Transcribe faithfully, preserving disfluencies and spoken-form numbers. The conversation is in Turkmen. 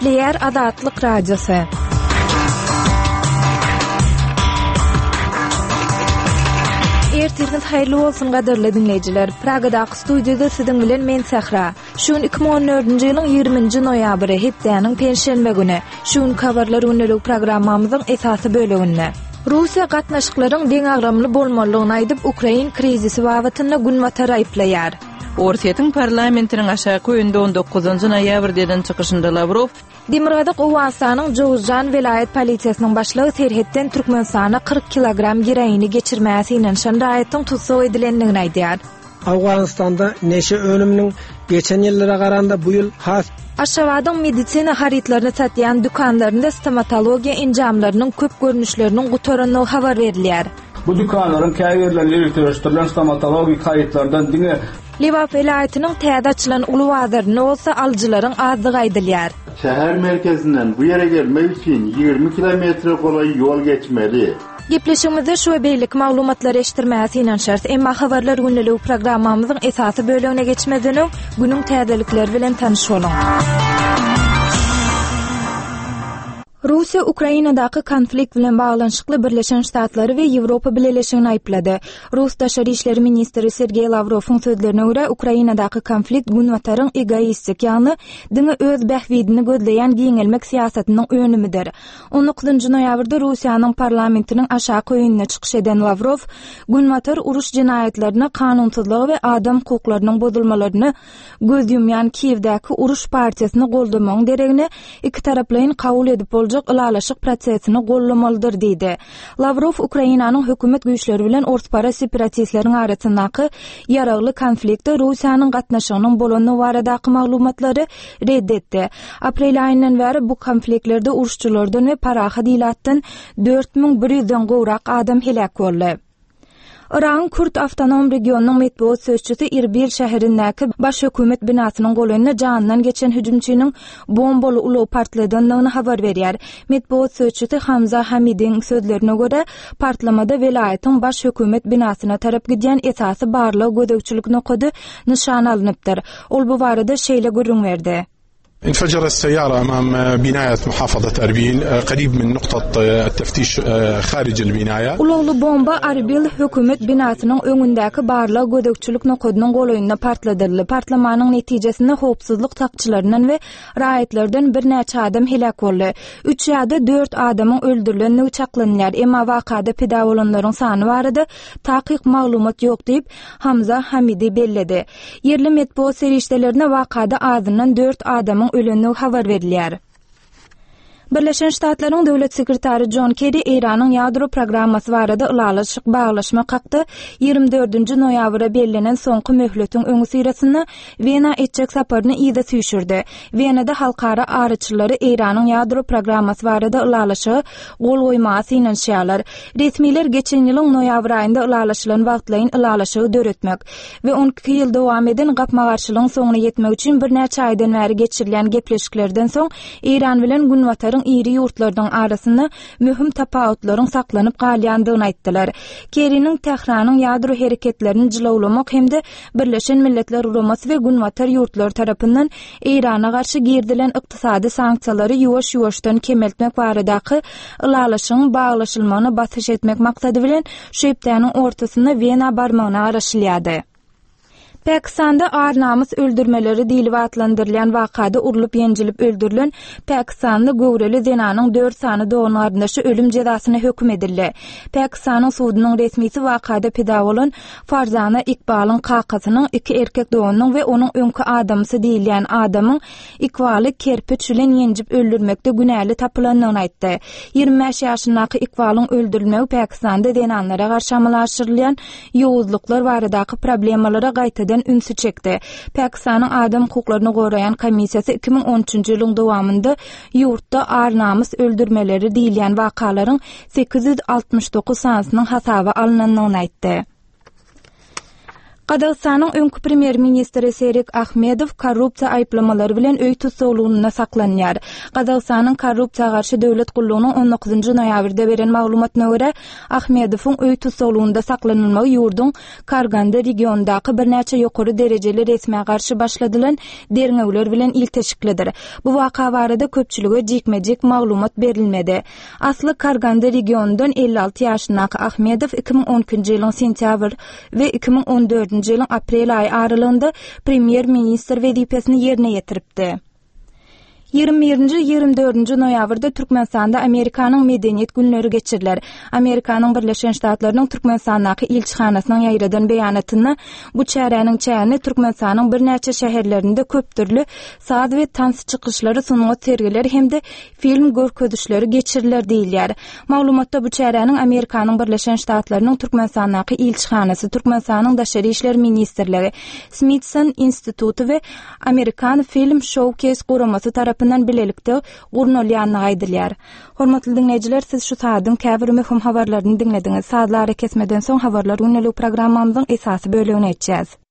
Eşitliyer Azatlyk Radiosu. Ertiriniz hayırlı olsun gaderli dinleyiciler. Praga'daki stüdyoda sizin bilen men Sahra. Şun iki bin on dördünji ýylyň ýygrüminji noýabry hepdeniň perşembe güni. Şun kabarlar ünlülük programmamyzyň esasy böleginde. Russiýa gatnaşyklaryň deň agramly bolmalygyny aýdyp Ukrain krizisi babatyna günwatar aýplaýar. Orsiýetiň parlamentiniň aşaky öňünde on dokuzunjy noýabrdan çykyşynda Lavrov Demirgazyk Owastanyň Jowzjan vilayet polisiýasynyň başlygy Serhetden Türkmenistana kırk kilogram geroini geçirmäsi inen şan raýatyň tutsak edilendigini aýdýar. Awganistanda neşe önümniň geçen ýyllara garanda bu ýyl has Aşgabatyň medisina haritlaryny satýan dükanlarynda stomatologiýa enjamlarynyň köp görnüşleriniň gutaranyny habar berilýär. Bu dükanlaryň käýerlerinde elektrostyrlan stomatologik haritlardan diňe Liwap vilayatynyň täze açylan uly bazaryny bolsa aljylaryň azdygy aýdylýar. Şäher merkezinden bu ýere gelmek üçin ýygrimi kilometr golay ýol geçmeli. Gepleşigimizde şu beýlik maglumatlary eşitdirmäsi inen şert, emma habarlar günlük programmamyzyň esasy bölegine geçmeden öň günüň täzelikleri bilen tanyşalyň. Russiýa Ukrainadaky konflikt bilen baglanşykly Birleşen Ştatlary we Ýewropa Birleşigini aýplady. Rus Daşary işleri ministri Sergey Lavrowyň sözlerine görä, Ukrainadaky konflikt günwataryň egoistik ýagny diňe öz bähwidini gözleýän giňelmek siýasatynyň önümidir. on dokuzunjy noýabrda Russiýanyň parlamentiniň aşaky öňüne çykyş eden Lavrov, günwatar uruş jinayetlerini, kanunsuzlygy we adam hukuklarynyň bozulmalaryny göz ýumýan Kiýewdäki uruş partiýasyny goldamagyň deregini iki taraplaryň kabul edip ılalaşyk prosesini gollamalydyr diýdi. Lavrov Ukrainanyň hökümet güýçleri bilen ortpara separatistleriň arasyndaky ýaragly konfliktde Russiýanyň gatnaşygynyň bolany baradaky maglumatlary reddetdi. Aprel aýyndan bäri bu konfliktlerde uruşçulardan we paraha dilatdan dört bin bir ýüzden gowrak adam helak boldy. Iran Kürt Awtonom Regionunyň medeniýet sözçüsi Erbil şäherindäki baş hökümet binasynyň golanynda janyndan geçen hüjümçiniň bombaly uly partladygyny habar berýär. Medeniýet sözçüsi Hamza Hamidiň sözlerine görä, partlamada welaýatyň baş hökümet binasyna tarap gidýän esasy barlyk gödekçilik nokady nişan alınıpdyr. Ol bu barada şeýle görünýärdi. انفجرت السيارة أمام بناية محافظة أربيل قريب من نقطة التفتيش خارج البناية. Ulagly bomba Arbil hökümet binasynyň öňündäki barla gödekçilik nokadynyň golaýynda partladyldy. Partlamanyň netijesinde howpsuzlyk takçylaryndan we raýatlardan bir näçe adam helak boldy. üç ýa-da dört adamyň öldürilenini çaklanýar. Emma wakada peda bolanlaryň sany barada takyk maglumat ýok diýip Hamza Hamidi belledi. Yerli medeniýet serişdelerine wakada azyndan dört adamyň öleni habar berilýär. Birleşen Ştatlaryň döwlet sekretary John Kerry Iranyň ýadro programmasy barada ılalaşyk baglaşma kakdy. ýygrimi dördünji noýabra bellänen soňky möhletiň öňü syrasyny Wena etjek saparyny ýyda süýşürdi. Wenada halkara arıçylary Iranyň ýadro programmasy barada ılalaşygy gol goýmasy inen şeýler. Resmiler geçen ýylyň noýabr aýynda ılalaşylan wagtlaryň ılalaşygy döretmek we on iki ýyl dowam eden gapma garşylygyň soňuna ýetmek üçin bir näçe aýdan bäri geçirilen gepleşiklerden soň Iran bilen günwatar iri ýurtlardyň arasynda möhüm tapawutlaryň saklanyp galýandygyny aýtdylar. Kerryniň Tehranyň ýadro hereketlerini jylawlamak hemde Birleşen Milletler Ulamasy we günwatar ýurtlar tarapyndan Irana garşy girdilen ykdysady sanksiýalary ýuwaş-ýuwaşdan kemeltmek baradaky ılalaşygyň baglaşylmagyny batyş etmek maksady bilen şu hepdeniň ortasynda Wena barmagyna araşylýady. Pakistanda ağır namus öldürmeleri diýilip atlandyrılan wakada urulup ýenjilip öldürilen Pakistanly gowreli zenanyň dört sany doğan aryndaşy ölüm jazasyna hökm edildi. Pakistanyň sudynyň resmisi wakada peda bolan Farzana Iqbalyň kakasynyň iki erkek doğanyň we onuň öňkü adamsy diýilýän adamyň Iqbaly kerpiç bilen ýenjip öldürmekde günäli tapylandygyny aýtdy. ýygrimi beş ýaşyndaky Iqbalyň öldürilmegi Pakistanda zenanlara garşy amalaşdyrylýan ýowuzluklar baradaky problemalara gaýtadan ünsü çekdi. Pakistanyň adam hukuklaryny goraýan komissiýasy iki bin on üçinji ýylyň dowamında ýurtda ağır namus öldürmeleri diýilýän wakalaryň sekiz ýüz altymyş dokuz sanasynyň hasaby alynanyny aýtdy. Qazaqstanyň öňkü premier ministri Serik Ahmedov korrupsiýa aýplamalary bilen öý tutsaglygynda saklanýar. Qazaqstanyň korrupsiýa garşy döwlet gullugynyň on dokuzunçy noýabrda beren maglumatyna görä, Ahmedowyň öý tutsaglygynda saklanylmagy ýurdun Karganda regionundaky birnäçe ýokary derejeli resmiýe garşy başladylan derňewler bilen ilteşiklidir. Bu waka barada köpçülüge jikmejik maglumat berilmedi. Asly Karganda regionundan elli alty ýaşyndaky Ahmedow iki ming on üçinçi ýylyň sentýabr we iki ming on dördünçi ýylyň aprel aýy aralygynda premier ministr wezipesini ýerine ýetiripdi. ýygrimi birinçi ýygrimi dördünçi noýabrda Türkmenistanda Amerikanyň medeniýet günleri geçiriler. Amerikanyň Birleşen Ştatlarynyň Türkmenistandaky ilçihanasynyň ýaýradan beýanatyny bu çäräniň çäni Türkmenistanyň birnäçe şäherlerinde köp türlü saz we tans çykyşlary sunugat sergileri hemde film görkezişleri geçiriler diýilýär. Maglumatda bu çäräniň Amerikanyň Birleşen Ştatlarynyň Türkmenistandaky ilçihanasy, Türkmenistanyň Daşary işler ministrligi, Smithson Institutu we Amerikan Film Showcase guramasy tarapyndan bilelikde gurnolýanyny aýdylýar. Hormatly dinleýijiler, siz şu saatdyň käbir möhüm habarlaryny dinlediňiz. Saatlara kesmeden soň habarlar günlük programmamyzyň esasy bölegine geçýäs.